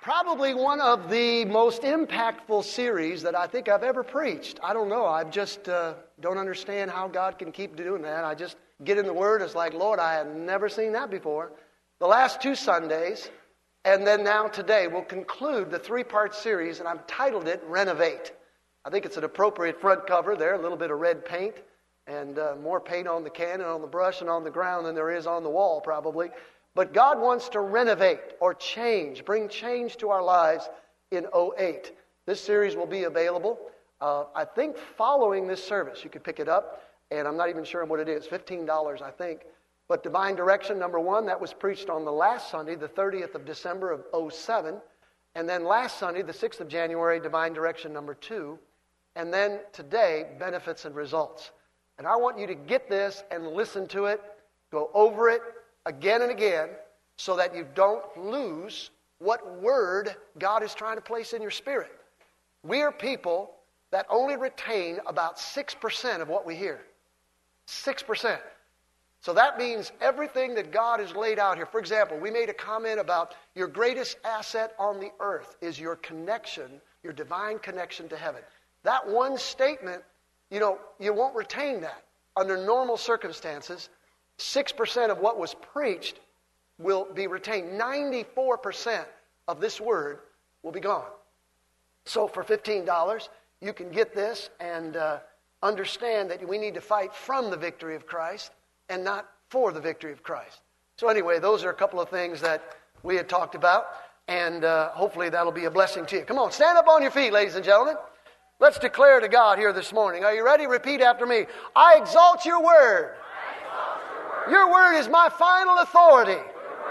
Probably one of the most impactful series that I think I've ever preached. I don't know. I just don't understand how God can keep doing that. I just get in the Word. It's like, Lord, I have never seen that before. The last 2 Sundays, and then now today, we'll conclude the 3-part series, and I've titled it Renovate. I think it's an appropriate front cover there, a little bit of red paint, and more paint on the can and on the brush and on the ground than there is on the wall, probably. But God wants to renovate or change, bring change to our lives in 2008. This series will be available, I think, following this service. You can pick it up, and I'm not even sure what it is, $15, I think. But Divine Direction, number 1, that was preached on the last Sunday, the 30th of December of 2007. And then last Sunday, the 6th of January, Divine Direction, number 2. And then today, Benefits and Results. And I want you to get this and listen to it, go over it, again and again, so that you don't lose what word God is trying to place in your spirit. We are people that only retain about 6% of what we hear. 6%. So that means everything that God has laid out here. For example, we made a comment about your greatest asset on the earth is your connection, your divine connection to heaven. That one statement, you won't retain that. Under normal circumstances, 6% of what was preached will be retained. 94% of this word will be gone. So for $15, you can get this and understand that we need to fight from the victory of Christ and not for the victory of Christ. So anyway, those are a couple of things that we had talked about, and hopefully that'll be a blessing to you. Come on, stand up on your feet, ladies and gentlemen. Let's declare to God here this morning. Are you ready? Repeat after me. I exalt your word. Your word is my final authority.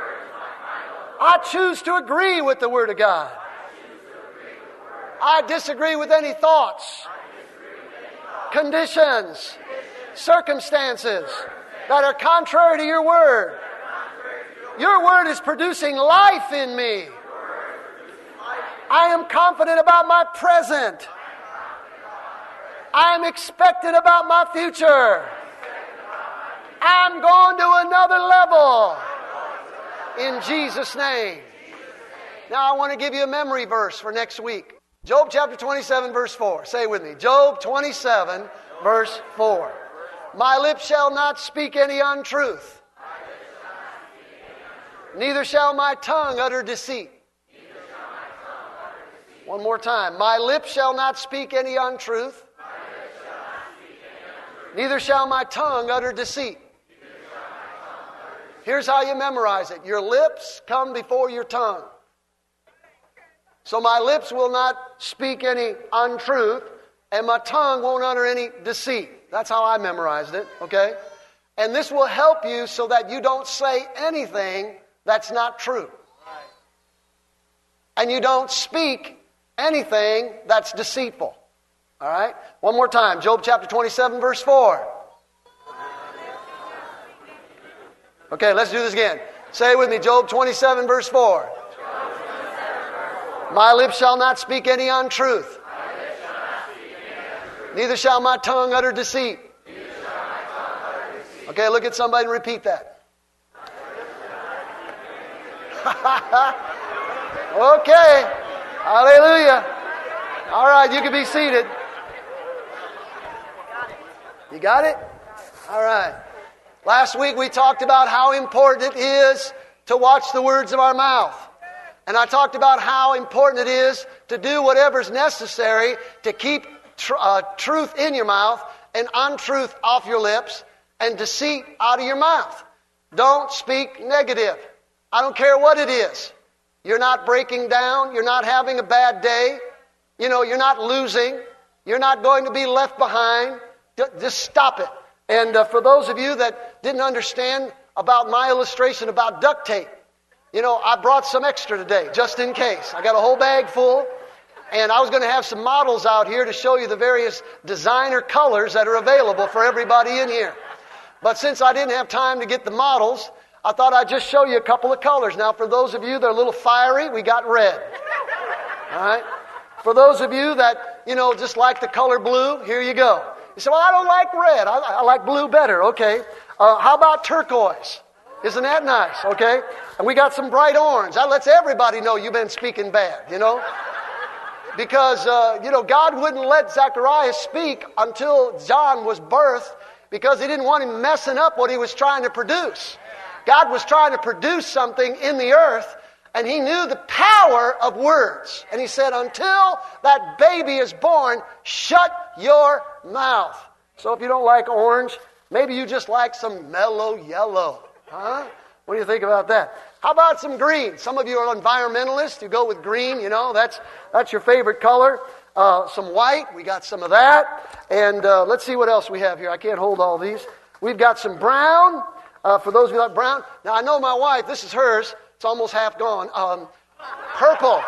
I choose to agree with the Word of God. I disagree with any thoughts, conditions, circumstances that are contrary to your Word. Your Word is producing life in me. I am confident about my present. I am expectant about my future. I'm going to another level. In Jesus' name. Now I want to give you a memory verse for next week. Job chapter 27, verse 4. Say it with me. Job 27, verse 4. My lips shall not speak any untruth. Neither shall my tongue utter deceit. One more time. My lips shall not speak any untruth. Neither shall my tongue utter deceit. Here's how you memorize it. Your lips come before your tongue. So my lips will not speak any untruth, and my tongue won't utter any deceit. That's how I memorized it, okay? And this will help you so that you don't say anything that's not true. And you don't speak anything that's deceitful. All right? One more time. Job chapter 27, verse 4. Okay, let's do this again. Say it with me. Job 27, verse 4. My lips shall not speak any untruth. Neither shall my tongue utter deceit. Okay, look at somebody and repeat that. Okay. Hallelujah. All right, you can be seated. You got it? All right. Last week we talked about how important it is to watch the words of our mouth. And I talked about how important it is to do whatever's necessary to keep truth in your mouth and untruth off your lips and deceit out of your mouth. Don't speak negative. I don't care what it is. You're not breaking down. You're not having a bad day. You're not losing. You're not going to be left behind. Just stop it. And for those of you that didn't understand about my illustration about duct tape, I brought some extra today, just in case. I got a whole bag full, and I was going to have some models out here to show you the various designer colors that are available for everybody in here. But since I didn't have time to get the models, I thought I'd just show you a couple of colors. Now, for those of you that are a little fiery, we got red. All right? For those of you that, just like the color blue, here you go. You say, well, I don't like red. I like blue better. Okay. How about turquoise? Isn't that nice? Okay? And we got some bright orange. That lets everybody know you've been speaking bad, you know? Because, God wouldn't let Zacharias speak until John was birthed because he didn't want him messing up what he was trying to produce. God was trying to produce something in the earth, and he knew the power of words. And he said, until that baby is born, shut your mouth. So if you don't like orange, maybe you just like some mellow yellow. Huh? What do you think about that? How about some green? Some of you are environmentalists. You go with green, that's your favorite color. Some white, we got some of that. And let's see what else we have here. I can't hold all these. We've got some brown. For those of you like brown. Now, I know my wife, this is hers. It's almost half gone. Purple.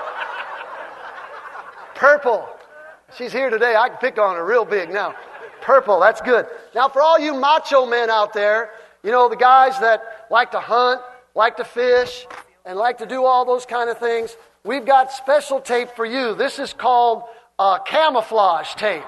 Purple. She's here today. I can pick on her real big now. Purple, that's good. Now, for all you macho men out there, the guys that like to hunt, like to fish, and like to do all those kind of things, we've got special tape for you. This is called camouflage tape.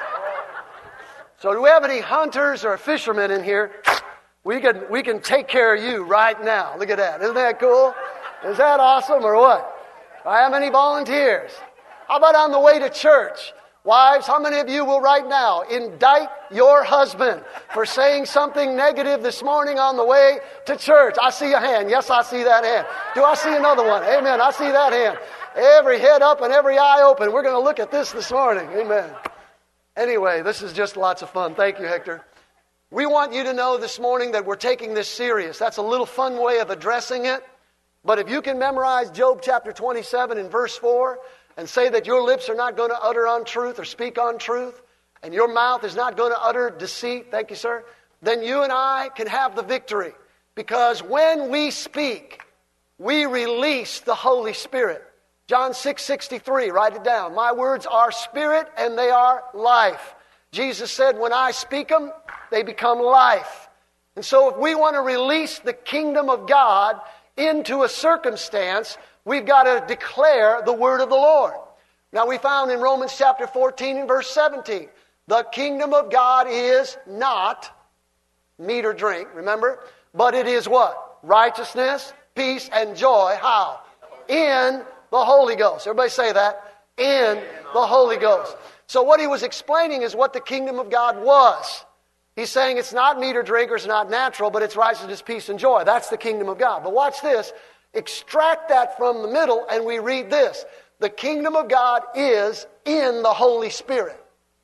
So do we have any hunters or fishermen in here? We can take care of you right now. Look at that. Isn't that cool? Is that awesome or what? Do I have any volunteers? How about on the way to church? Wives, how many of you will right now indict your husband for saying something negative this morning on the way to church? I see a hand. Yes, I see that hand. Do I see another one? Amen. I see that hand. Every head up and every eye open. We're going to look at this morning. Amen. Anyway, this is just lots of fun. Thank you, Hector. We want you to know this morning that we're taking this serious. That's a little fun way of addressing it. But if you can memorize Job chapter 27 and verse 4 and say that your lips are not going to utter untruth or speak untruth, and your mouth is not going to utter deceit, thank you, sir, then you and I can have the victory. Because when we speak, we release the Holy Spirit. John 6:63, write it down. My words are spirit and they are life. Jesus said, when I speak them, they become life. And so if we want to release the kingdom of God into a circumstance, we've got to declare the word of the Lord. Now we found in Romans chapter 14 and verse 17, the kingdom of God is not meat or drink, remember? But it is what? Righteousness, peace, and joy. How? In the Holy Ghost. Everybody say that. In the Holy Ghost. So what he was explaining is what the kingdom of God was. He's saying it's not meat or drink or it's not natural, but it's righteousness, peace, and joy. That's the kingdom of God. But watch this. Extract that from the middle and we read this. The kingdom of God is in the Holy Spirit.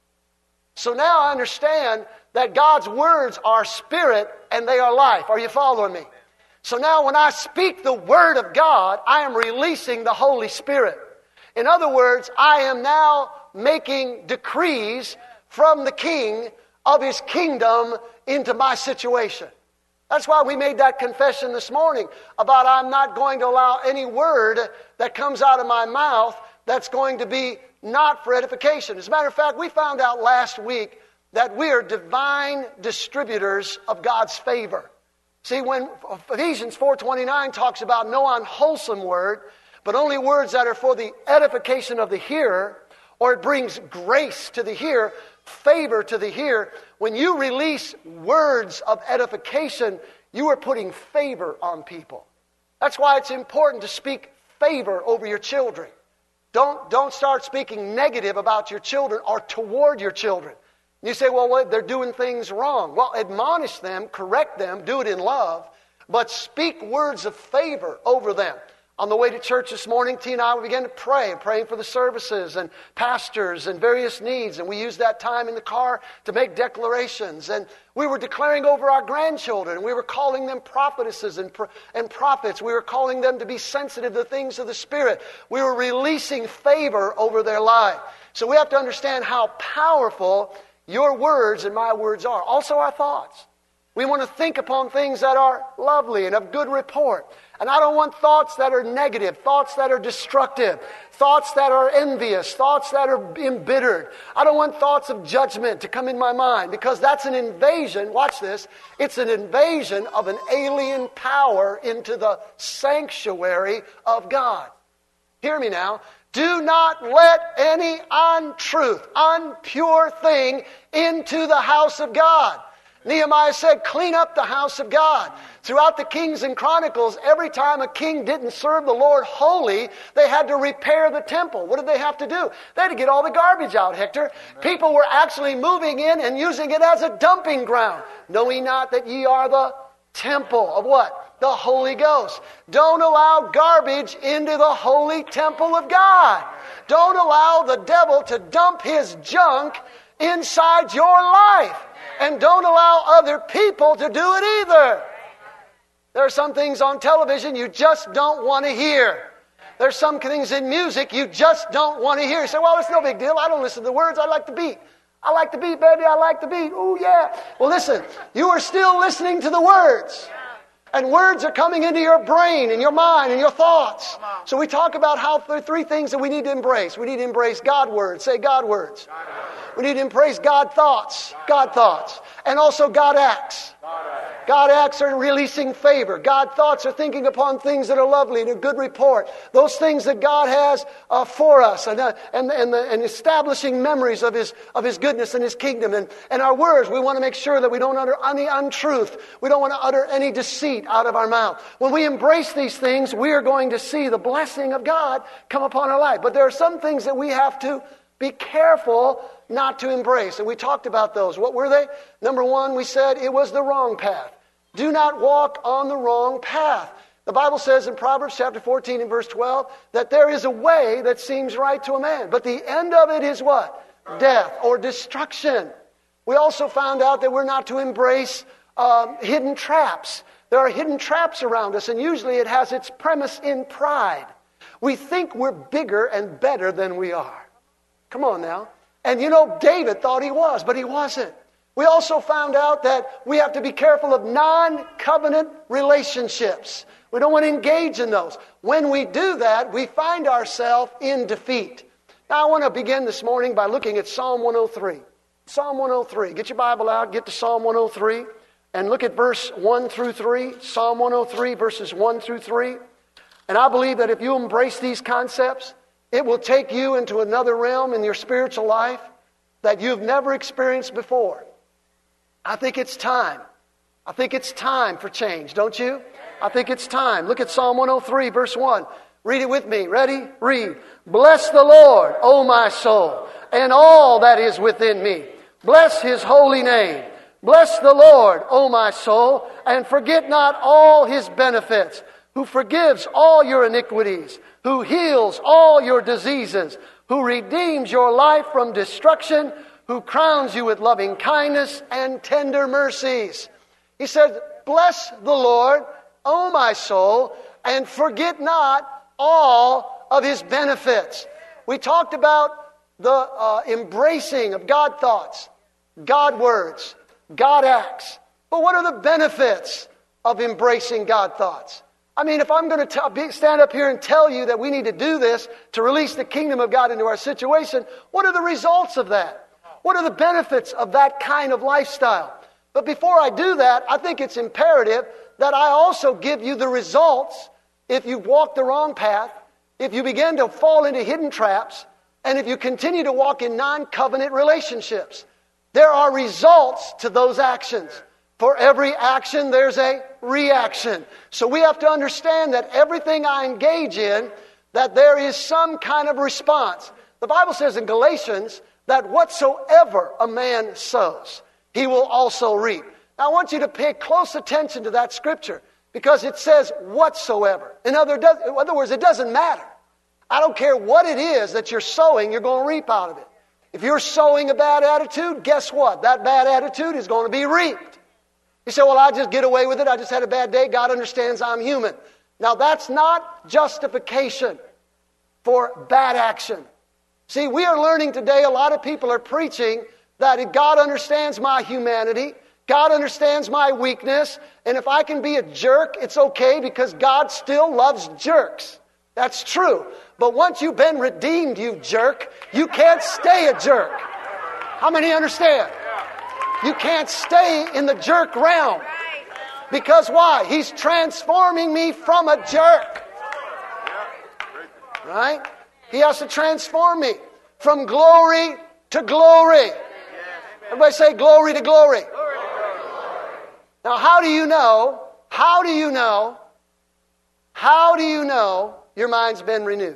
So now I understand that God's words are spirit and they are life. Are you following me? So now when I speak the word of God, I am releasing the Holy Spirit. In other words, I am now making decrees from the King of His kingdom into my situation. That's why we made that confession this morning about I'm not going to allow any word that comes out of my mouth that's going to be not for edification. As a matter of fact, we found out last week that we are divine distributors of God's favor. See, when Ephesians 4:29 talks about no unwholesome word, but only words that are for the edification of the hearer, or it brings grace to the hearer, favor to the hearer. When you release words of edification, you are putting favor on people. That's why it's important to speak favor over your children. Don't start speaking negative about your children or toward your children. You say, well, they're doing things wrong. Well, admonish them, correct them, do it in love, but speak words of favor over them. On the way to church this morning, Tina and I began to pray, praying for the services and pastors and various needs. And we used that time in the car to make declarations. And we were declaring over our grandchildren. And we were calling them prophetesses and prophets. We were calling them to be sensitive to the things of the Spirit. We were releasing favor over their life. So we have to understand how powerful your words and my words are. Also our thoughts. We want to think upon things that are lovely and of good report. And I don't want thoughts that are negative, thoughts that are destructive, thoughts that are envious, thoughts that are embittered. I don't want thoughts of judgment to come in my mind because that's an invasion. Watch this. It's an invasion of an alien power into the sanctuary of God. Hear me now. Do not let any untruth, unpure thing into the house of God. Nehemiah said, clean up the house of God. Throughout the Kings and Chronicles, every time a king didn't serve the Lord wholly, they had to repair the temple. What did they have to do? They had to get all the garbage out, Hector. People were actually moving in and using it as a dumping ground. Know ye not that ye are the temple of what? The Holy Ghost. Don't allow garbage into the holy temple of God. Don't allow the devil to dump his junk inside your life. And don't allow other people to do it either. There are some things on television you just don't want to hear. There's some things in music you just don't want to hear. You say, well, it's no big deal. I don't listen to the words. I like the beat. I like the beat, baby. I like the beat. Ooh, yeah. Well, listen, you are still listening to the words. And words are coming into your brain and your mind and your thoughts. So we talk about how there are three things that we need to embrace. We need to embrace God words. Say God words. We need to embrace God thoughts. God thoughts. And also God acts. God acts are releasing favor. God thoughts are thinking upon things that are lovely and a good report. Those things that God has for us and establishing memories of His goodness and His kingdom. And our words, we want to make sure that we don't utter any untruth. We don't want to utter any deceit out of our mouth. When we embrace these things, we are going to see the blessing of God come upon our life. But there are some things that we have to be careful not to embrace. And we talked about those. What were they? Number one, we said it was the wrong path. Do not walk on the wrong path. The Bible says in Proverbs chapter 14 and verse 12 that there is a way that seems right to a man, but the end of it is what? Death or destruction. We also found out that we're not to embrace hidden traps. There are hidden traps around us, and usually it has its premise in pride. We think we're bigger and better than we are. Come on now. And you know, David thought he was, but he wasn't. We also found out that we have to be careful of non-covenant relationships. We don't want to engage in those. When we do that, we find ourselves in defeat. Now, I want to begin this morning by looking at Psalm 103. Psalm 103. Get your Bible out, get to Psalm 103, and look at verse 1 through 3. Psalm 103, verses 1 through 3. And I believe that if you embrace these concepts, it will take you into another realm in your spiritual life that you've never experienced before. I think it's time. I think it's time for change, don't you? I think it's time. Look at Psalm 103, verse 1. Read it with me. Ready? Read. Bless the Lord, O my soul, and all that is within me. Bless His holy name. Bless the Lord, O my soul, and forget not all His benefits, who forgives all your iniquities, who heals all your diseases, who redeems your life from destruction, who crowns you with loving kindness and tender mercies. He said, bless the Lord, O my soul, and forget not all of His benefits. We talked about the embracing of God thoughts, God words, God acts. But what are the benefits of embracing God thoughts? I mean, if I'm going to stand up here and tell you that we need to do this to release the kingdom of God into our situation, what are the results of that? What are the benefits of that kind of lifestyle? But before I do that, I think it's imperative that I also give you the results if you walk the wrong path, if you begin to fall into hidden traps, and if you continue to walk in non-covenant relationships. There are results to those actions. For every action, there's a reaction. So we have to understand that everything I engage in, that there is some kind of response. The Bible says in Galatians that whatsoever a man sows, he will also reap. Now I want you to pay close attention to that scripture because it says whatsoever. In other words, it doesn't matter. I don't care what it is that you're sowing, you're going to reap out of it. If you're sowing a bad attitude, guess what? That bad attitude is going to be reaped. You say, well, I just get away with it. I just had a bad day. God understands I'm human. Now, that's not justification for bad action. See, we are learning today, a lot of people are preaching that God understands my humanity. God understands my weakness. And if I can be a jerk, it's okay because God still loves jerks. That's true. But once you've been redeemed, you jerk, you can't stay a jerk. How many understand? You can't stay in the jerk realm. Because why? He's transforming me from a jerk. Right? He has to transform me from glory to glory. Everybody say glory to glory. Now, how do you know your mind's been renewed?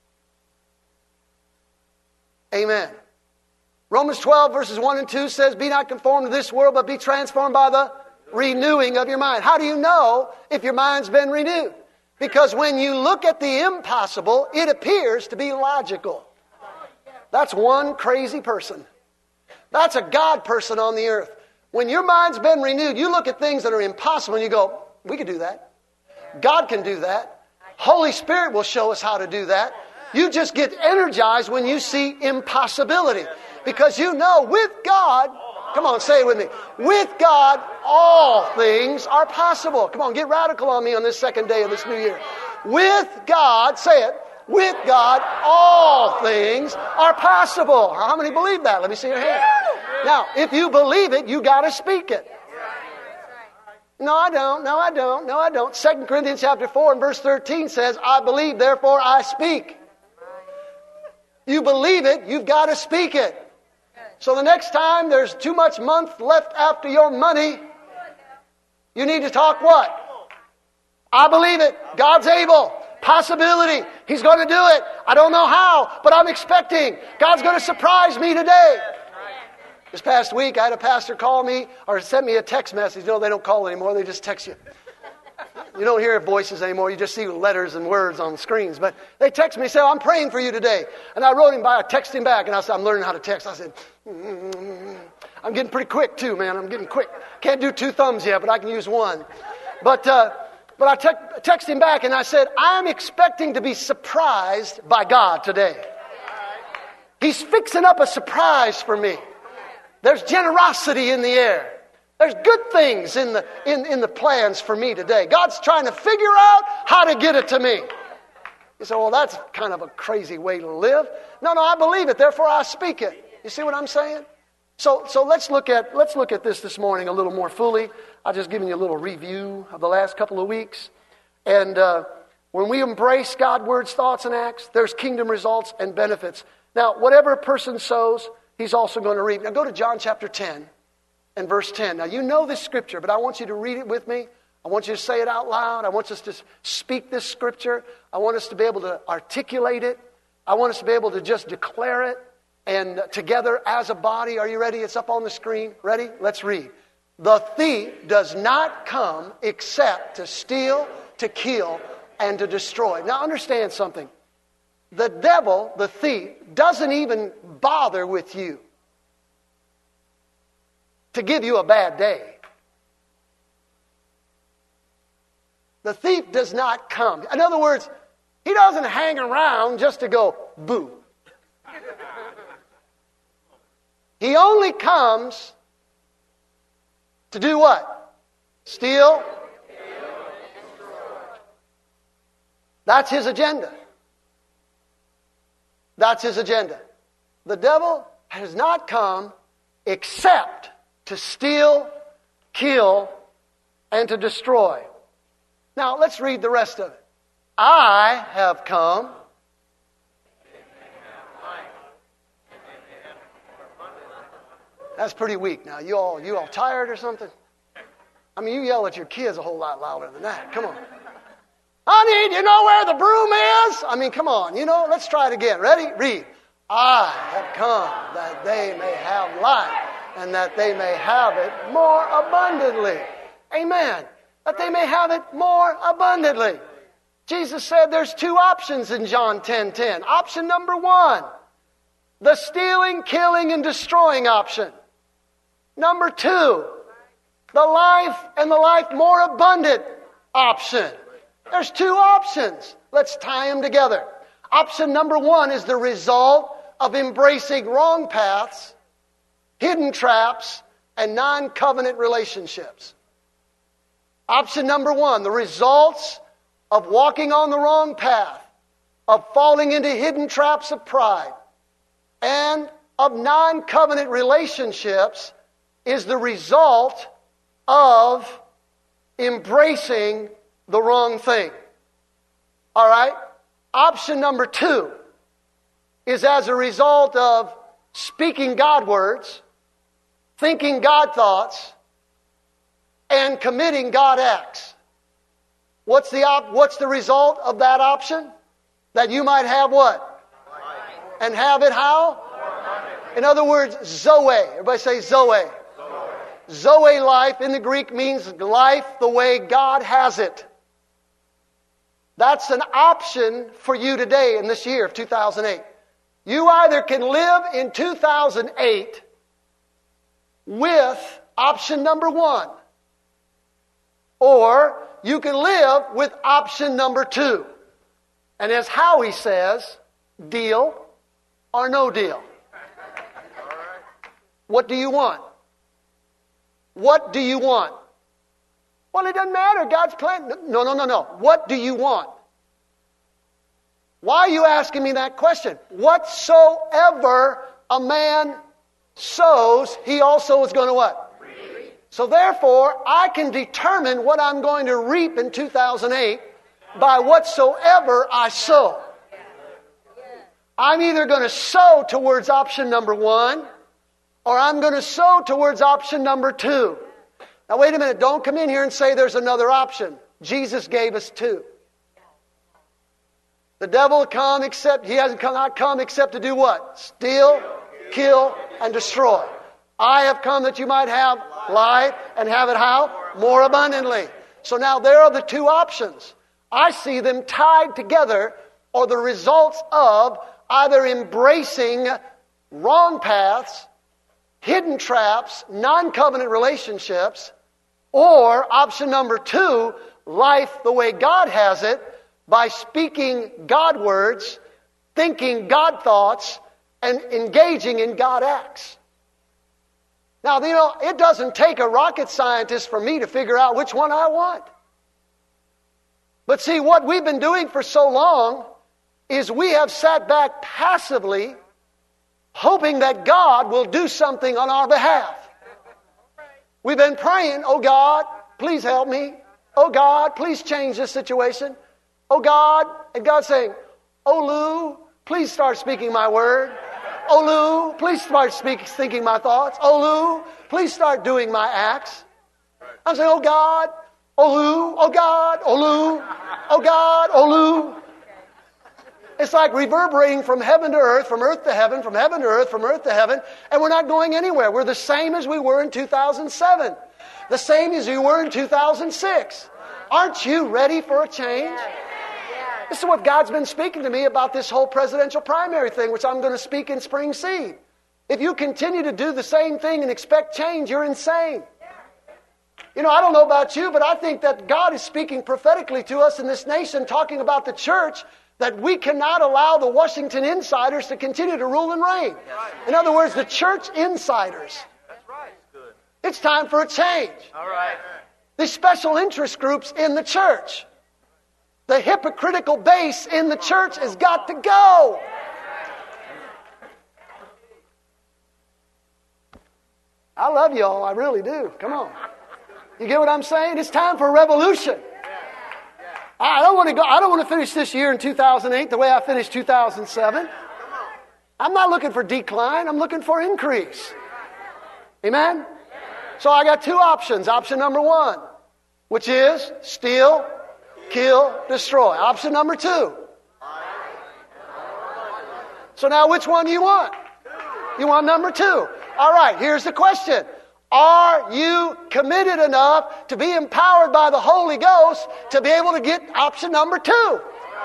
Amen. Romans 12 verses 1 and 2 says, be not conformed to this world, but be transformed by the renewing of your mind. How do you know if your mind's been renewed? Because when you look at the impossible, it appears to be logical. That's one crazy person. That's a God person on the earth. When your mind's been renewed, you look at things that are impossible and you go, we can do that. God can do that. Holy Spirit will show us how to do that. You just get energized when you see impossibility. Because you know with God, come on, say it with me. With God, all things are possible. Come on, get radical on me on this second day of this new year. With God, say it. With God, all things are possible. How many believe that? Let me see your hand. Now, if you believe it, you got to speak it. No, I don't. 2 Corinthians chapter 4 and verse 13 says, I believe, therefore I speak. You believe it, you've got to speak it. So the next time there's too much month left after your money, you need to talk what? I believe it. God's able. Possibility. He's going to do it. I don't know how, but I'm expecting. God's going to surprise me today. This past week, I had a pastor call me or send me a text message. No, they don't call anymore. They just text you. You don't hear voices anymore. You just see letters and words on screens. But they text me and say, I'm praying for you today. And I wrote him by, I texted him back, and I said, I'm learning how to text. I said, I'm getting pretty quick too, man. I'm getting quick. Can't do 2 thumbs yet, but I can use one. But I texted him back, and I said, I'm expecting to be surprised by God today. He's fixing up a surprise for me. There's generosity in the air. There's good things in the plans for me today. God's trying to figure out how to get it to me. You say, well, that's kind of a crazy way to live. No, I believe it, therefore I speak it. You see what I'm saying? So let's look at this morning a little more fully. I've just given you a little review of the last couple of weeks. And when we embrace God's words, thoughts, and acts, there's kingdom results and benefits. Now, whatever a person sows, he's also going to reap. Now go to John chapter 10 and verse 10. Now you know this scripture, but I want you to read it with me. I want you to say it out loud. I want us to speak this scripture. I want us to be able to articulate it. I want us to be able to just declare it. And together as a body, are you ready? It's up on the screen. Ready? Let's read. The thief does not come except to steal, to kill, and to destroy. Now understand something. The devil, the thief, doesn't even bother with you to give you a bad day. The thief does not come. In other words, he doesn't hang around just to go, boo. He only comes to do what? Steal. That's his agenda. That's his agenda. The devil has not come except to steal, kill, and to destroy. Now, let's read the rest of it. I have come. That's pretty weak. Now, you all tired or something? I mean, you yell at your kids a whole lot louder than that. Come on. Honey, do you know where the broom is? I mean, come on. Let's try it again. Ready? Read. I have come that they may have life and that they may have it more abundantly. Amen. That they may have it more abundantly. Jesus said there's 2 options in John 10:10. Option number 1, the stealing, killing, and destroying option. Number 2, the life and the life more abundant option. There's 2 options. Let's tie them together. Option number 1 is the result of embracing wrong paths, hidden traps, and non-covenant relationships. Option number 1, the results of walking on the wrong path, of falling into hidden traps of pride, and of non-covenant relationships is the result of embracing the wrong thing. All right? Option number 2 is as a result of speaking God words, thinking God thoughts, and committing God X. What's the result of that option? That you might have what? And have it how? In other words, Zoe. Everybody say Zoe. Zoe life in the Greek means life the way God has it. That's an option for you today in this year of 2008. You either can live in 2008 with option number 1, or you can live with option number 2. And as Howie says, deal or no deal. What do you want? What do you want? Well, it doesn't matter. God's plan. No. What do you want? Why are you asking me that question? Whatsoever a man sows, he also is going to what? Reap. So therefore, I can determine what I'm going to reap in 2008 by whatsoever I sow. I'm either going to sow towards option number 1, or I'm going to sow towards option number 2. Now wait a minute, don't come in here and say there's another option. Jesus gave us 2. The devil he hasn't come except to do what? Steal, kill, and destroy. I have come that you might have life and have it how? More abundantly. So now there are the 2 options. I see them tied together, or the results of either embracing wrong paths, hidden traps, non-covenant relationships, or option number 2, life the way God has it, by speaking God words, thinking God thoughts, and engaging in God acts. Now, it doesn't take a rocket scientist for me to figure out which one I want. But see, what we've been doing for so long is we have sat back passively, hoping that God will do something on our behalf. We've been praying, oh God, please help me. Oh God, please change this situation. Oh God, and God's saying, oh Lou, please start speaking my word. Oh Lou, please start thinking my thoughts. Oh Lou, please start doing my acts. I'm saying, oh God, oh Lou, oh God, oh Lou, oh God, oh Lou. It's like reverberating from heaven to earth, from earth to heaven, from heaven to earth, from earth to heaven, and we're not going anywhere. We're the same as we were in 2007. The same as you were in 2006. Aren't you ready for a change? This is what God's been speaking to me about this whole presidential primary thing, which I'm going to speak in Spring Seed. If you continue to do the same thing and expect change, you're insane. I don't know about you, but I think that God is speaking prophetically to us in this nation, talking about the church, that we cannot allow the Washington insiders to continue to rule and reign. In other words, the church insiders. It's time for a change. The special interest groups in the church. The hypocritical base in the church has got to go. I love you all. I really do. Come on. You get what I'm saying? It's time for a revolution. I don't want to finish this year in 2008 the way I finished 2007. I'm not looking for decline. I'm looking for increase. Amen? So I got 2 options. Option number 1, which is steal, kill, destroy. Option number 2. So now which one do you want? You want number 2. All right, here's the question. Are you committed enough to be empowered by the Holy Ghost to be able to get option number 2?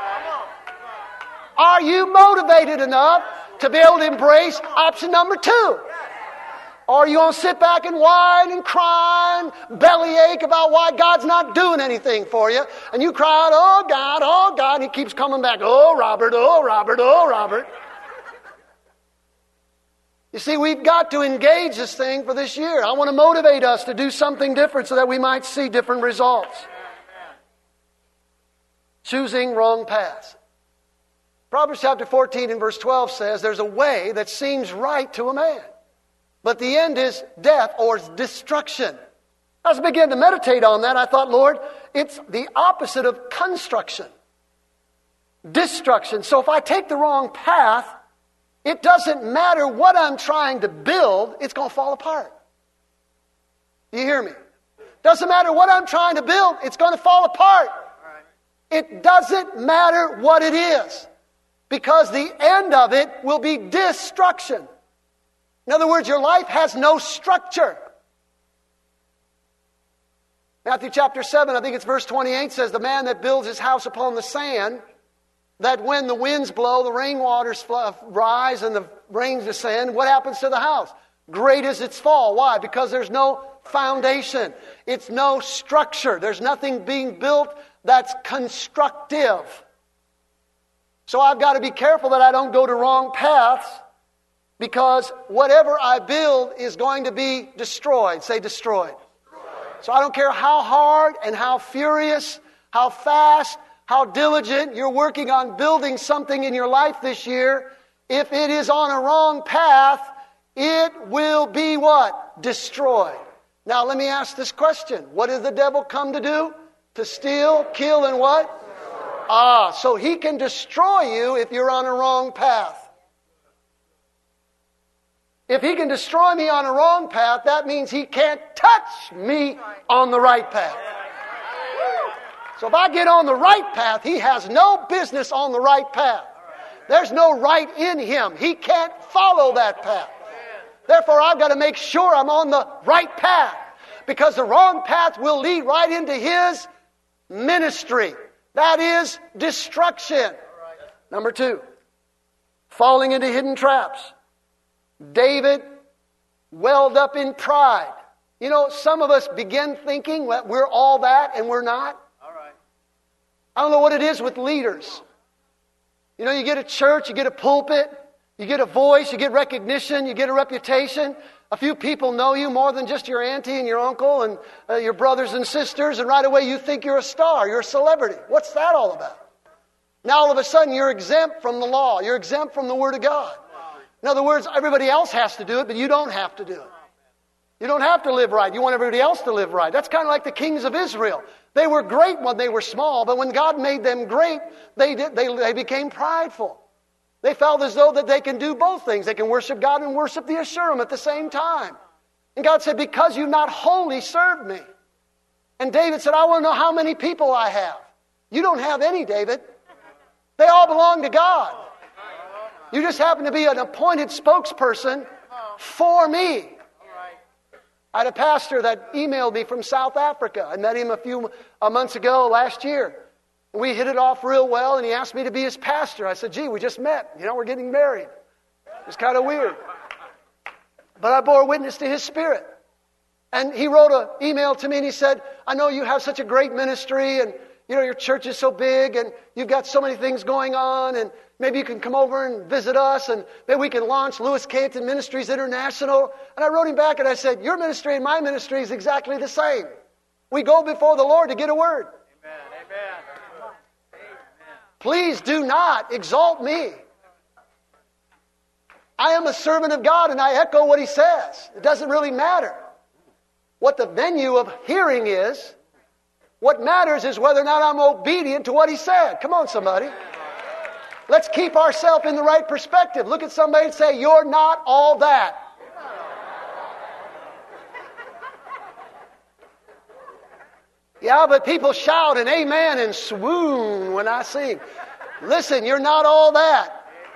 Are you motivated enough to be able to embrace option number 2? Or are you going to sit back and whine and cry and bellyache about why God's not doing anything for you? And you cry out, oh God, and He keeps coming back, oh Robert, oh Robert, oh Robert. You see, we've got to engage this thing for this year. I want to motivate us to do something different so that we might see different results. Choosing wrong paths. Proverbs chapter 14 and verse 12 says, there's a way that seems right to a man, but the end is death or destruction. As I began to meditate on that, I thought, Lord, it's the opposite of construction. Destruction. So if I take the wrong path, it doesn't matter what I'm trying to build, it's going to fall apart. Do you hear me? Doesn't matter what I'm trying to build, it's going to fall apart. It doesn't matter what it is, because the end of it will be destruction. In other words, your life has no structure. Matthew chapter 7, I think it's verse 28, says, the man that builds his house upon the sand, that when the winds blow, the rainwaters rise and the rains descend, what happens to the house? Great is its fall. Why? Because there's no foundation. It's no structure. There's nothing being built that's constructive. So I've got to be careful that I don't go to wrong paths, because whatever I build is going to be destroyed. Say destroyed. So I don't care how hard and how furious, how fast, how diligent you're working on building something in your life this year. If it is on a wrong path, it will be what? Destroyed. Now let me ask this question. What did the devil come to do? To steal, kill, and what? So he can destroy you if you're on a wrong path. If he can destroy me on a wrong path, that means he can't touch me on the right path. So if I get on the right path, he has no business on the right path. There's no right in him. He can't follow that path. Therefore, I've got to make sure I'm on the right path, because the wrong path will lead right into his ministry. That is destruction. Number 2, falling into hidden traps. David welled up in pride. You know, some of us begin thinking that we're all that and we're not. I don't know what it is with leaders. You know, you get a church, you get a pulpit, you get a voice, you get recognition, you get a reputation. A few people know you more than just your auntie and your uncle and your brothers and sisters, and right away you think you're a star, you're a celebrity. What's that all about? Now all of a sudden you're exempt from the law, you're exempt from the Word of God. In other words, everybody else has to do it, but you don't have to do it. You don't have to live right. You want everybody else to live right. That's kind of like the kings of Israel. They were great when they were small, but when God made them great, they became prideful. They felt as though that they can do both things. They can worship God and worship the Asherim at the same time. And God said, because you've not wholly served me. And David said, I want to know how many people I have. You don't have any, David. They all belong to God. You just happen to be an appointed spokesperson for me. I had a pastor that emailed me from South Africa. I met him a few months ago last year. We hit it off real well, and he asked me to be his pastor. I said, gee, we just met. You know, we're getting married. It's kind of weird. But I bore witness to his spirit. And he wrote an email to me, and he said, I know you have such a great ministry, and you know, your church is so big, and you've got so many things going on, and maybe you can come over and visit us, and maybe we can launch Lewis Canton Ministries International. And I wrote him back and I said, your ministry and my ministry is exactly the same. We go before the Lord to get a word. Amen. Amen. Please do not exalt me. I am a servant of God and I echo what He says. It doesn't really matter what the venue of hearing is. What matters is whether or not I'm obedient to what He said. Come on, somebody. Let's keep ourselves in the right perspective. Look at somebody and say, you're not all that. Yeah, but people shout and amen and swoon when I sing. Listen, you're not all that.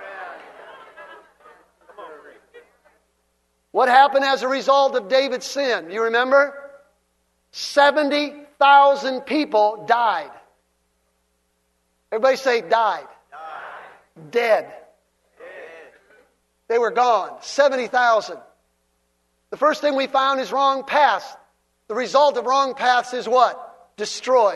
What happened as a result of David's sin? You remember? 70,000 people died. Everybody say died. Dead. They were gone. 70,000. The first thing we found is wrong paths. The result of wrong paths is what? Destroyed.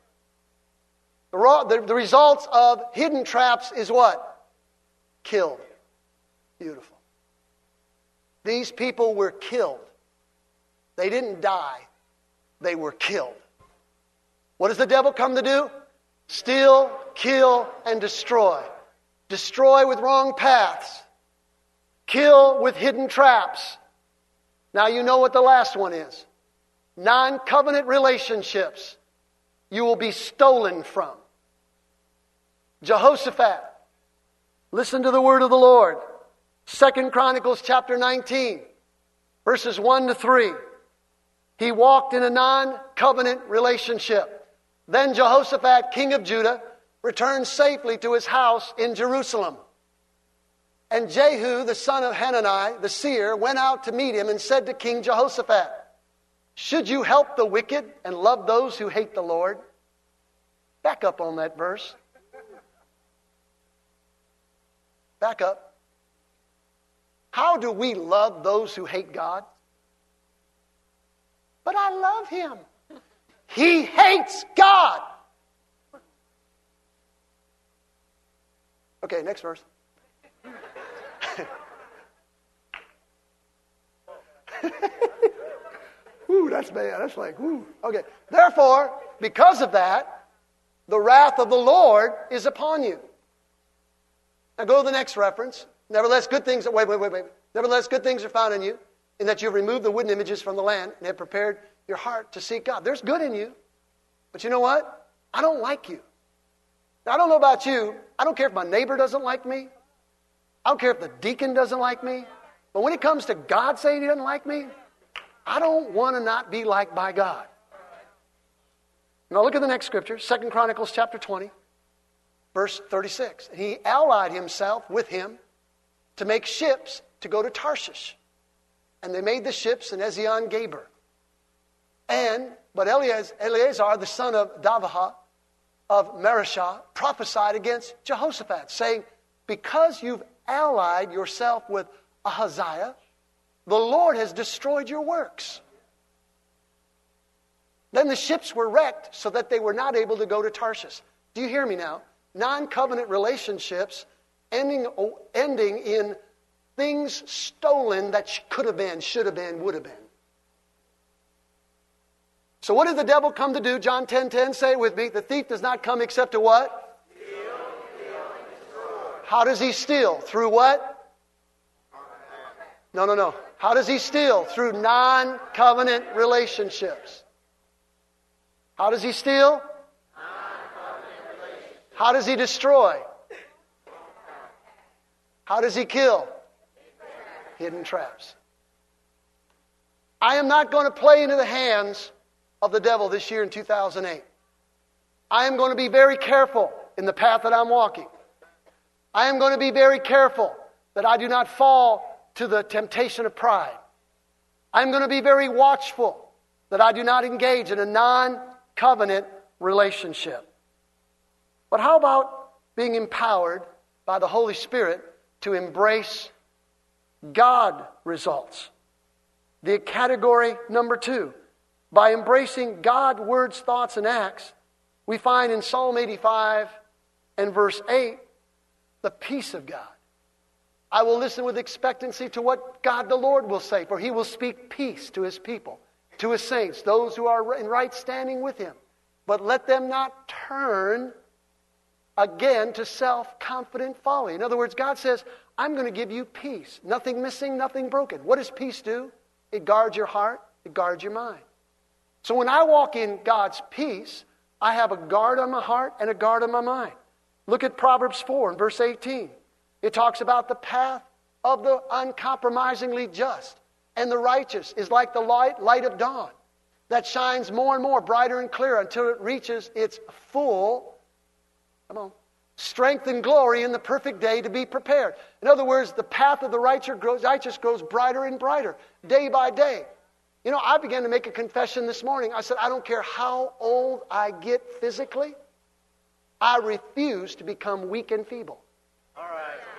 The results of hidden traps is what? Killed. Beautiful. These people were killed. They didn't die. They were killed. What does the devil come to do? Steal, kill, and destroy. Destroy with wrong paths. Kill with hidden traps. Now you know what the last one is. Non-covenant relationships. You will be stolen from. Jehoshaphat. Listen to the word of the Lord. 2 Chronicles chapter 19, verses 1 to 3. He walked in a non-covenant relationship. Then Jehoshaphat, king of Judah, returned safely to his house in Jerusalem. And Jehu, the son of Hanani, the seer, went out to meet him and said to King Jehoshaphat, should you help the wicked and love those who hate the Lord? Back up on that verse. Back up. How do we love those who hate God? But I love him. He hates God. Okay, next verse. Ooh, that's bad. That's like, ooh. Okay. Therefore, because of that, the wrath of the Lord is upon you. Now go to the next reference. Nevertheless, good things. Wait. Nevertheless, good things are found in you, in that you have removed the wooden images from the land and have prepared your heart to seek God. There's good in you. But you know what? I don't like you. Now, I don't know about you. I don't care if my neighbor doesn't like me. I don't care if the deacon doesn't like me. But when it comes to God saying he doesn't like me, I don't want to not be liked by God. Now look at the next scripture, 2 Chronicles chapter 20, verse 36. He allied himself with him to make ships to go to Tarshish. And they made the ships in Ezion-Geber. But Eleazar, the son of Davah of Mareshah, prophesied against Jehoshaphat, saying, because you've allied yourself with Ahaziah, the Lord has destroyed your works. Then the ships were wrecked so that they were not able to go to Tarshish. Do you hear me now? Non-covenant relationships ending in things stolen that could have been, should have been, would have been. So what did the devil come to do? John 10:10, say it with me. The thief does not come except to what? Steal, and destroy. How does he steal? Through what? No. How does he steal? Through non-covenant relationships. How does he steal? How does he destroy? How does he kill? Hidden traps. I am not going to play into the hands of the devil this year in 2008. I am going to be very careful in the path that I'm walking. I am going to be very careful that I do not fall to the temptation of pride. I'm going to be very watchful that I do not engage in a non-covenant relationship. But how about being empowered by the Holy Spirit to embrace God results? The category number 2. By embracing God, words, thoughts, and acts, we find in Psalm 85 and verse 8, the peace of God. I will listen with expectancy to what God the Lord will say, for he will speak peace to his people, to his saints, those who are in right standing with him. But let them not turn again to self-confident folly. In other words, God says, I'm going to give you peace. Nothing missing, nothing broken. What does peace do? It guards your heart. It guards your mind. So when I walk in God's peace, I have a guard on my heart and a guard on my mind. Look at Proverbs 4 and verse 18. It talks about the path of the uncompromisingly just and the righteous is like the light of dawn that shines more and more brighter and clearer until it reaches its full strength and glory in the perfect day to be prepared. In other words, the path of the righteous grows brighter and brighter day by day. You know, I began to make a confession this morning. I said, I don't care how old I get physically, I refuse to become weak and feeble. All right.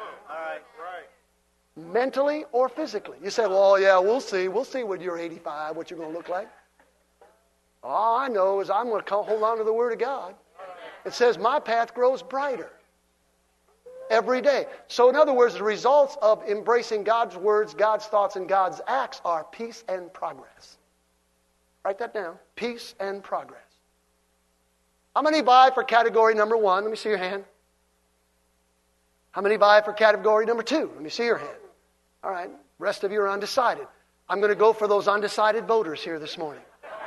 Mentally or physically. You say, well, yeah, we'll see. We'll see when you're 85, what you're going to look like. All I know is I'm going to hold on to the Word of God. It says my path grows brighter every day. So in other words, the results of embracing God's words, God's thoughts, and God's acts are peace and progress. Write that down. Peace and progress. How many vie for category number 1? Let me see your hand. How many vie for category number 2? Let me see your hand. All right. Rest of you are undecided. I'm going to go for those undecided voters here this morning.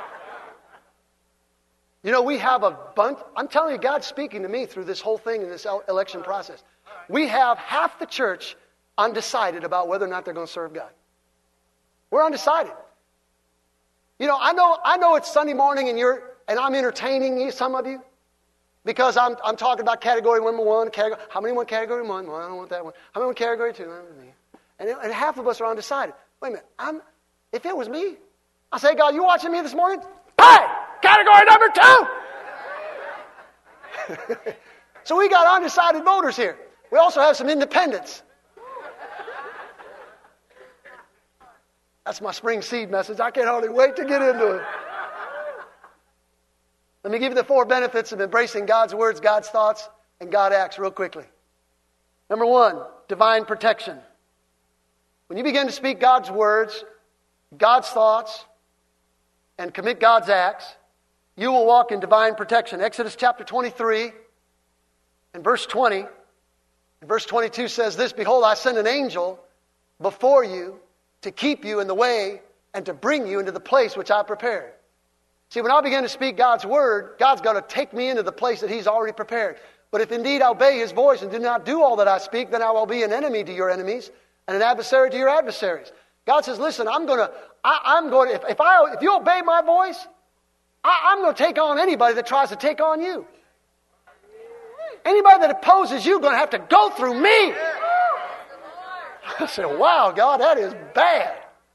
You know, we have a bunch. I'm telling you, God's speaking to me through this whole thing in this election process. We have half the church undecided about whether or not they're going to serve God. We're undecided. You know, I know it's Sunday morning and I'm entertaining you, some of you, because I'm talking about category number one. How many want category one? Well, I don't want that one. How many want category two? And half of us are undecided. Wait a minute. If it was me, I say, God, you watching me this morning? Hey, category number two. So we got undecided voters here. We also have some independents. That's my spring seed message. I can't hardly wait to get into it. Let me give you the 4 benefits of embracing God's words, God's thoughts, and God acts real quickly. Number 1, divine protection. When you begin to speak God's words, God's thoughts, and commit God's acts, you will walk in divine protection. Exodus chapter 23 and verse 20. And verse 22 says this, Behold, I send an angel before you to keep you in the way and to bring you into the place which I prepared. See, when I begin to speak God's word, God's going to take me into the place that He's already prepared. But if indeed I obey His voice and do not do all that I speak, then I will be an enemy to your enemies and an adversary to your adversaries. God says, listen, if you obey my voice, I'm going to take on anybody that tries to take on you. Anybody that opposes you is going to have to go through me. I said, wow, God, that is bad.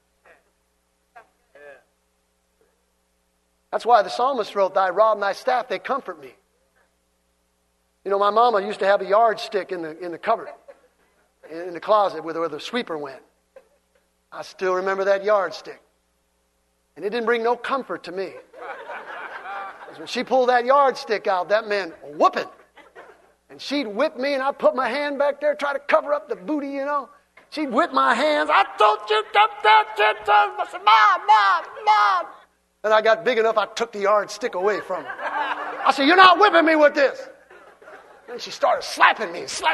That's why the psalmist wrote, Thy rod and thy staff, they comfort me. You know, my mama used to have a yardstick in the cupboard, in the closet where the sweeper went. I still remember that yardstick. And it didn't bring no comfort to me. Because when she pulled that yardstick out, that meant whooping. And she'd whip me, and I'd put my hand back there, try to cover up the booty, you know. She'd whip my hands. I told you I said, Mom. And I got big enough, I took the yardstick away from her. I said, you're not whipping me with this. Then she started slapping me. So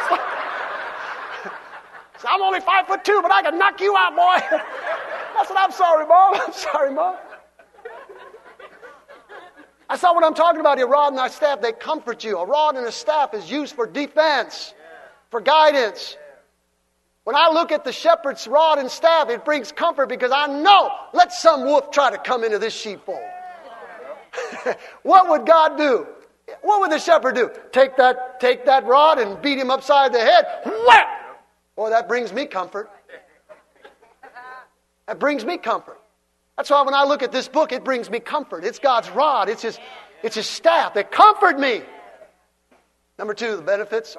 I'm only 5'2", but I can knock you out, boy. I said, I'm sorry, Mom. That's not what I'm talking about here. Rod and thy staff, they comfort you. A rod and a staff is used for defense, for guidance. When I look at the shepherd's rod and staff, it brings comfort because I know, let some wolf try to come into this sheepfold. What would God do? What would the shepherd do? Take that rod and beat him upside the head? Whap! Boy, that brings me comfort. That brings me comfort. That's why when I look at this book, it brings me comfort. It's God's rod. It's His staff that comfort me. Number 2, the benefits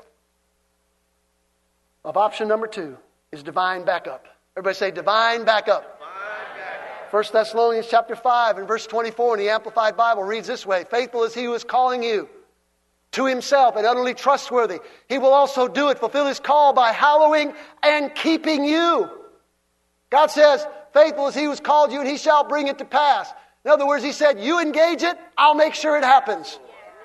of option number 2 is divine backup. Everybody say divine backup. 1 Thessalonians chapter 5 and verse 24 in the Amplified Bible reads this way, Faithful is He who is calling you to Himself and utterly trustworthy. He will also do it, fulfill His call by hallowing and keeping you. God says, faithful is He who has called you and He shall bring it to pass. In other words, He said, you engage it, I'll make sure it happens.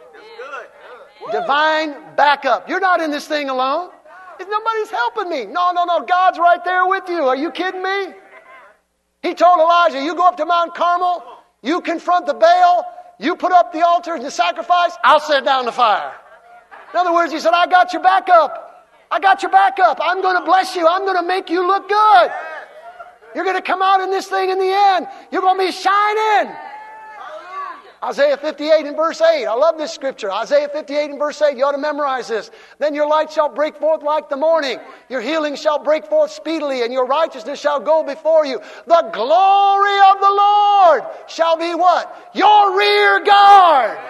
Divine backup. You're not in this thing alone. Nobody's helping me. No. God's right there with you. Are you kidding me? He told Elijah, you go up to Mount Carmel, you confront the Baal, you put up the altar and the sacrifice, I'll set down the fire. In other words, He said, I got your backup. I'm going to bless you. I'm going to make you look good. You're going to come out in this thing in the end. You're going to be shining. Isaiah 58 and verse 8. I love this scripture. Isaiah 58 and verse 8. You ought to memorize this. Then your light shall break forth like the morning. Your healing shall break forth speedily, and your righteousness shall go before you. The glory of the Lord shall be what? Your rear guard.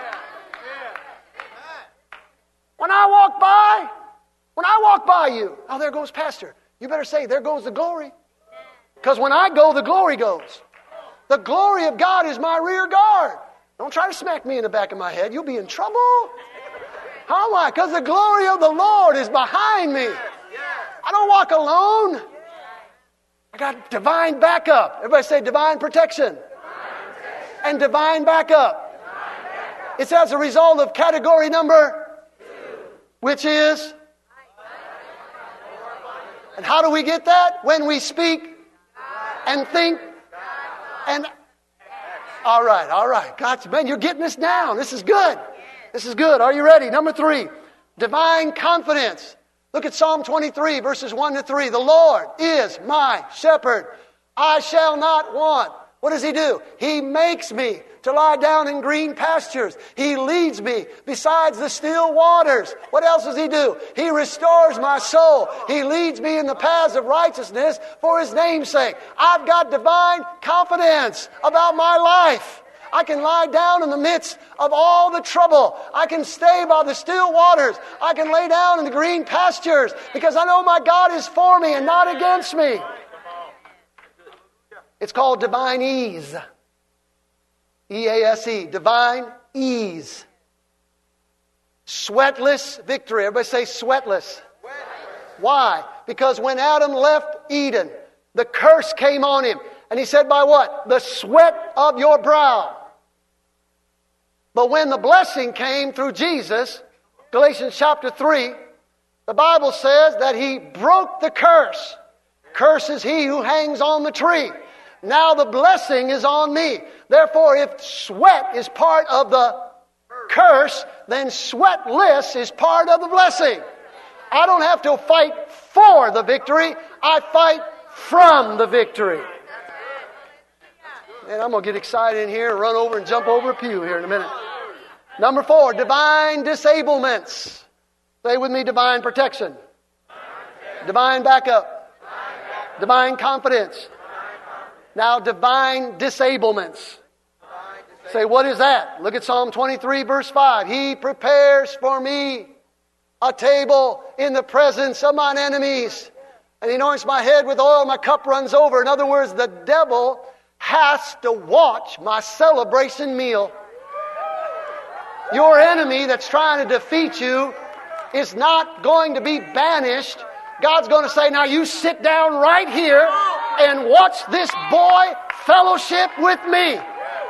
When I walk by you, oh, there goes Pastor. You better say, there goes the glory. Because when I go, the glory goes. The glory of God is my rear guard. Don't try to smack me in the back of my head. You'll be in trouble. How why? Because the glory of the Lord is behind me. I don't walk alone. I got divine backup. Everybody say divine protection. And divine backup. It's as a result of category number 2, which is... And how do we get that? When we speak and think and... All right. Gotcha. Man, you're getting this down. This is good. Are you ready? Number 3, divine confidence. Look at Psalm 23, verses 1 to 3. The Lord is my shepherd. I shall not want. What does He do? He makes me to lie down in green pastures. He leads me besides the still waters. What else does He do? He restores my soul. He leads me in the paths of righteousness for His name's sake. I've got divine confidence about my life. I can lie down in the midst of all the trouble. I can stay by the still waters. I can lay down in the green pastures because I know my God is for me and not against me. It's called divine ease. E-A-S-E. Divine ease. Sweatless victory. Everybody say sweatless. Why? Because when Adam left Eden, the curse came on him. And he said, by what? The sweat of your brow. But when the blessing came through Jesus, Galatians chapter 3, the Bible says that He broke the curse. Curse is he who hangs on the tree. Now the blessing is on me. Therefore, if sweat is part of the curse, then sweatless is part of the blessing. I don't have to fight for the victory. I fight from the victory. And I'm going to get excited in here and run over and jump over a pew here in a minute. Number 4, divine disablements. Say with me, divine protection. Divine backup. Divine confidence. Now, divine disablements. Say, what is that? Look at Psalm 23, verse 5. He prepares for me a table in the presence of mine enemies. And He anoints my head with oil, my cup runs over. In other words, the devil has to watch my celebration meal. Your enemy that's trying to defeat you is not going to be banished. God's going to say, now you sit down right here and watch this boy fellowship with me.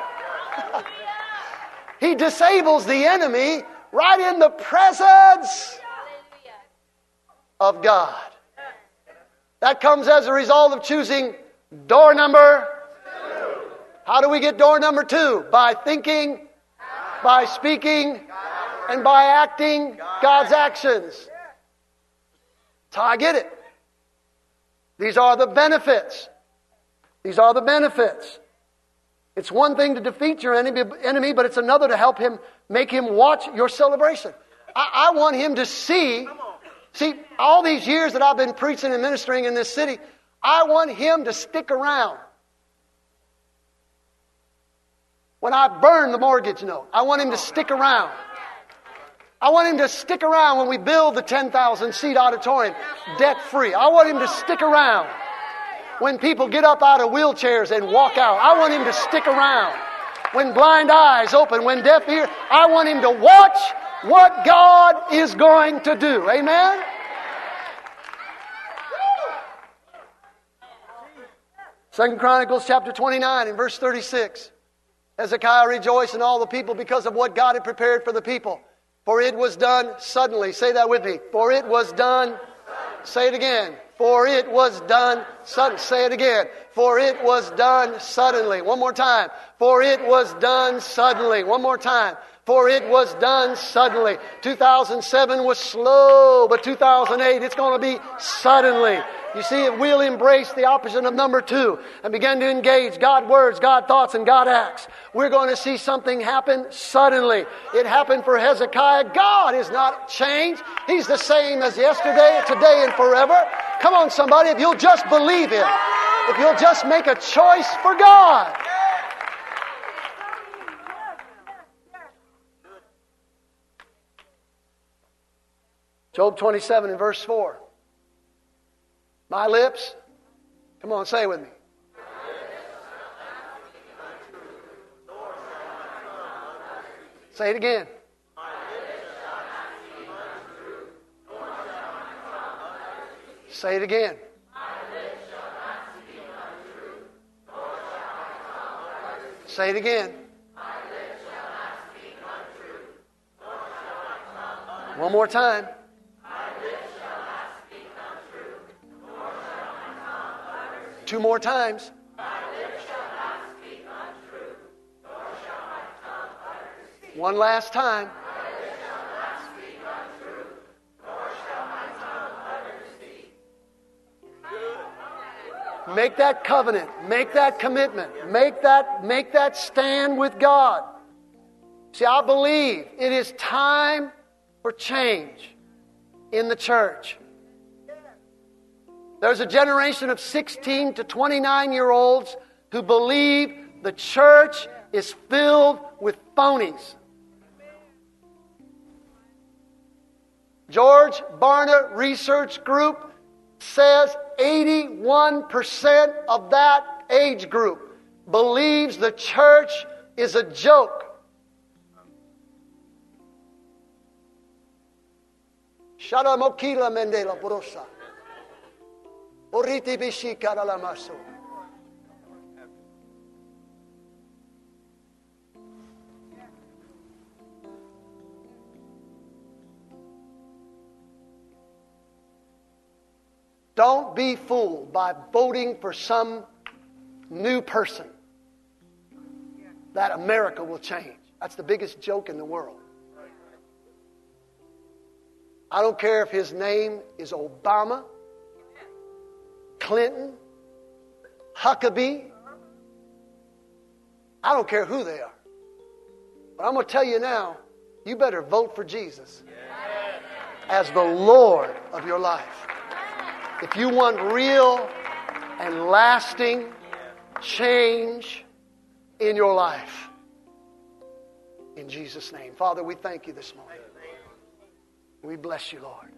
He disables the enemy right in the presence of God. That comes as a result of choosing door number 2. How do we get door number 2? By thinking, by speaking, and by acting God's actions. That's how I get it. These are the benefits. These are the benefits. It's one thing to defeat your enemy, but it's another to help him, make him watch your celebration. I want him to see, all these years that I've been preaching and ministering in this city, I want him to stick around. When I burn the mortgage note, I want him to stick around. I want him to stick around when we build the 10,000 seat auditorium debt-free. I want him to stick around when people get up out of wheelchairs and walk out. I want him to stick around when blind eyes open, when deaf ears. I want him to watch what God is going to do. Amen? Second Chronicles chapter 29 and verse 36. Hezekiah rejoiced in all the people because of what God had prepared for the people. For it was done suddenly. Say that with me. For it was done. Say it again. For it was done suddenly. Say it again. For it was done suddenly. One more time. For it was done suddenly. One more time. For it was done suddenly. 2007 was slow, but 2008, it's going to be suddenly. You see, if we'll embrace the opposite of number 2 and begin to engage God words, God thoughts, and God acts, we're going to see something happen suddenly. It happened for Hezekiah. God is not changed. He's the same as yesterday, today, and forever. Come on, somebody, if you'll just believe Him, if you'll just make a choice for God. Job 27 and verse 4. My lips, come on, say it with me. Say it again. Say it again. Say it again. One more time. Two more times. One last time. Make that covenant. Make that commitment. Make that stand with God. See, I believe it is time for change in the church. There's a generation of 16 to 29-year-olds who believe the church is filled with phonies. George Barna Research Group says 81% of that age group believes the church is a joke. Sharamokila Mendela Borosa. Oriti Bishi Karalamaso. Don't be fooled by voting for some new person that America will change. That's the biggest joke in the world. I don't care if his name is Obama, Clinton, Huckabee. I don't care who they are. But I'm going to tell you now, you better vote for Jesus as the Lord of your life. If you want real and lasting change in your life. In Jesus' name. Father, we thank you this morning. We bless you, Lord.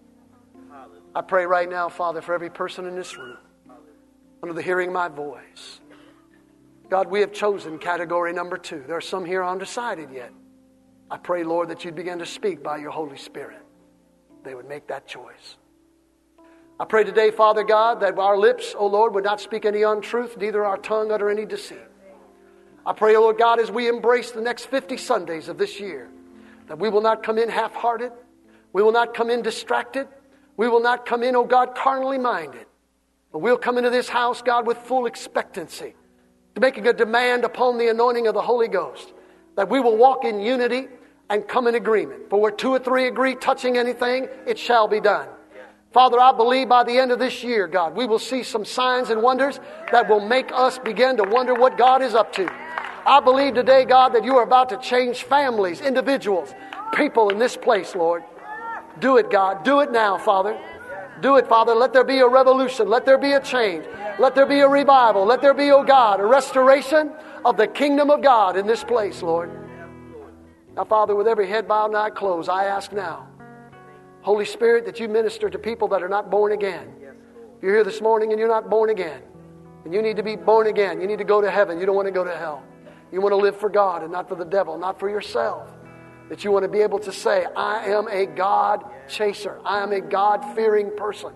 I pray right now, Father, for every person in this room, under the hearing of my voice. God, we have chosen category number 2. There are some here undecided yet. I pray, Lord, that you'd begin to speak by your Holy Spirit. They would make that choice. I pray today, Father God, that our lips, O Lord, would not speak any untruth, neither our tongue utter any deceit. I pray, O Lord God, as we embrace the next 50 Sundays of this year, that we will not come in half-hearted. We will not come in distracted. We will not come in, O God, carnally minded. But we'll come into this house, God, with full expectancy, to making a demand upon the anointing of the Holy Ghost, that we will walk in unity and come in agreement. For where 2 or 3 agree touching anything, it shall be done. Father, I believe by the end of this year, God, we will see some signs and wonders that will make us begin to wonder what God is up to. I believe today, God, that you are about to change families, individuals, people in this place, Lord. Do it, God. Do it now, Father. Do it, Father. Let there be a revolution. Let there be a change. Let there be a revival. Let there be, oh God, a restoration of the kingdom of God in this place, Lord. Now, Father, with every head bowed and eye closed, I ask now, Holy Spirit, that you minister to people that are not born again. If you're here this morning and you're not born again, and you need to be born again, you need to go to heaven. You don't want to go to hell. You want to live for God and not for the devil, not for yourself. That you want to be able to say, I am a God chaser. I am a God-fearing person.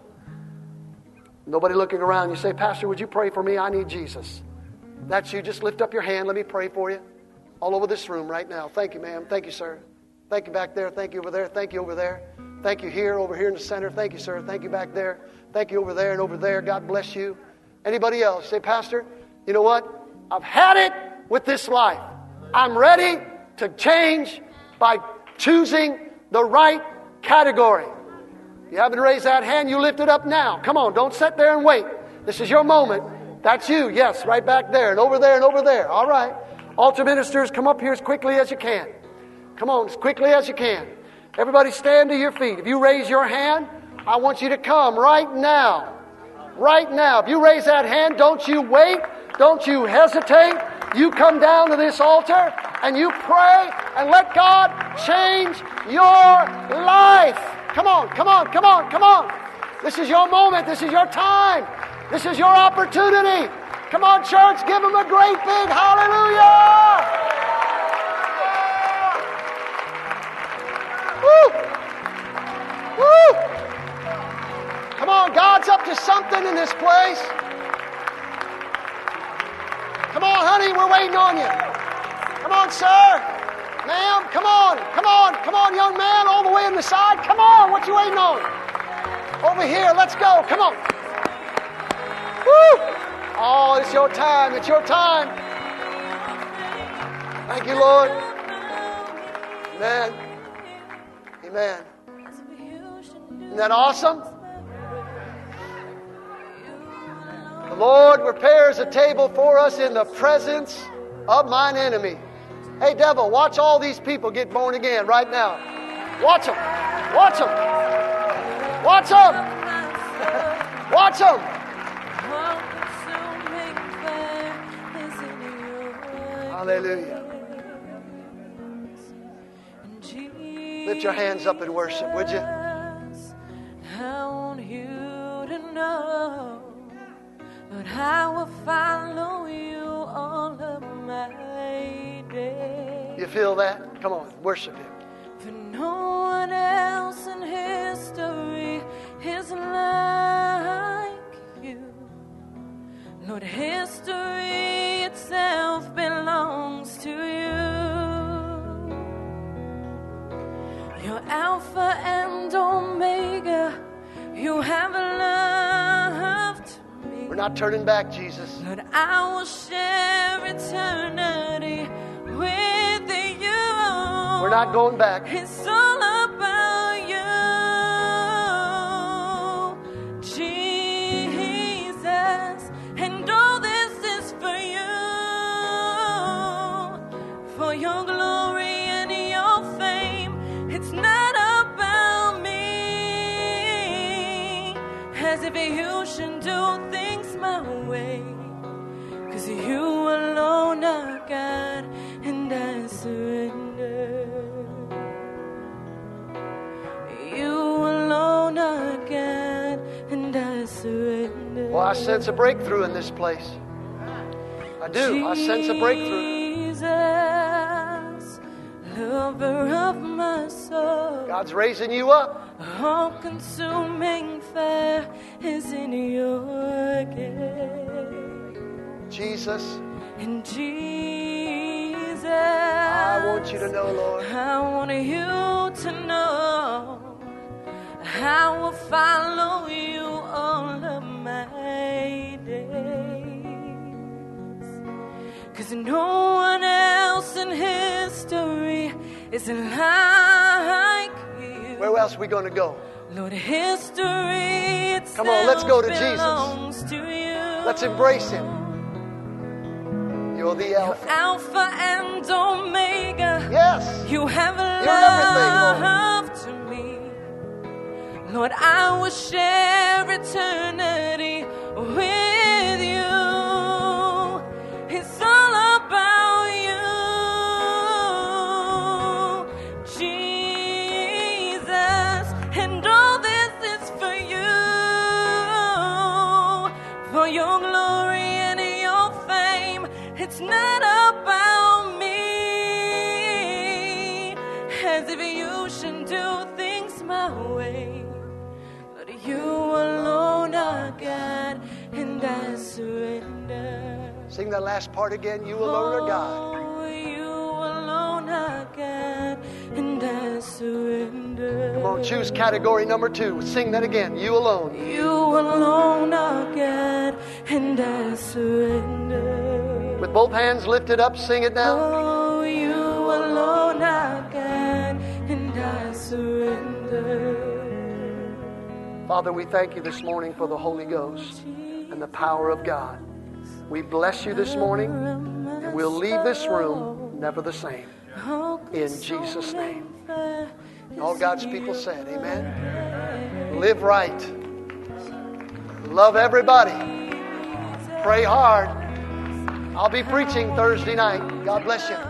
Nobody looking around. You say, Pastor, would you pray for me? I need Jesus. That's you. Just lift up your hand. Let me pray for you. All over this room right now. Thank you, ma'am. Thank you, sir. Thank you back there. Thank you over there. Thank you over there. Thank you here, over here in the center. Thank you, sir. Thank you back there. Thank you over there and over there. God bless you. Anybody else? Say, Pastor, you know what? I've had it with this life. I'm ready to change by choosing the right category. If you haven't raised that hand, you lift it up now. Come on, don't sit there and wait. This is your moment. That's you. Yes, right back there and over there and over there. All right. Altar ministers, come up here as quickly as you can. Come on, as quickly as you can. Everybody stand to your feet. If you raise your hand, I want you to come right now. Right now. If you raise that hand, don't you wait. Don't you hesitate. You come down to this altar and you pray and let God change your life. Come on, come on, come on, come on. This is your moment. This is your time. This is your opportunity. Come on, church, give Him a great big hallelujah. Woo! Woo! Come on, God's up to something in this place. Come on, honey, we're waiting on you. Come on, sir. Ma'am, come on. Come on. Come on, young man, all the way on the side. Come on, what you waiting on? Over here, let's go. Come on. Woo! Oh, it's your time. It's your time. Thank you, Lord. Amen. Amen. Isn't that awesome? The Lord prepares a table for us in the presence of mine enemy. Hey, devil, watch all these people get born again right now. Watch them. Watch them. Watch them. Watch them. Hallelujah. Lift your hands up in worship, would you? I want you to know, Lord, I will follow you all of my days. You feel that? Come on, worship Him. For no one else in history is like you. Lord, history itself belongs to you. You're Alpha and Omega. You have loved me. We're not turning back, Jesus. Lord, I will share eternity with you. We're not going back. It's all about you, Jesus, and all this is for you, for your glory and your fame. It's not about me, as if you should do things my way, 'cause you alone are God, and I surrender. You alone are God, and I surrender. Well, I sense a breakthrough in this place. I do. I sense a breakthrough. Jesus, lover of my soul. God's raising you up. All-consuming fire is in your gaze. Jesus, And Jesus, I want you to know, Lord. I want you to know I will follow you all of my days. 'Cause no one else in history is like you. Where else are we going to go? Lord, history itself Come on, let's go to belongs to you. Let's embrace Him. You're the Alpha. Alpha and Omega. Yes. You have everything, Lord. love to me. Lord, I will share eternity with you. It's all about you, Jesus, and all this is for you, for your glory and your fame. It's not about me, as if you should do things my way. But you alone are God, and I surrender. Sing that last part again. You alone are God. Oh, you alone are God, and I surrender. Come on, choose category number 2. Sing that again. You alone. You alone are God, and I surrender. With both hands lifted up, sing it now. Oh, you alone are God, and I surrender. Father, we thank you this morning for the Holy Ghost and the power of God. We bless you this morning, and we'll leave this room never the same. In Jesus' name. All God's people said, amen. Live right. Love everybody. Pray hard. I'll be preaching Thursday night. God bless you.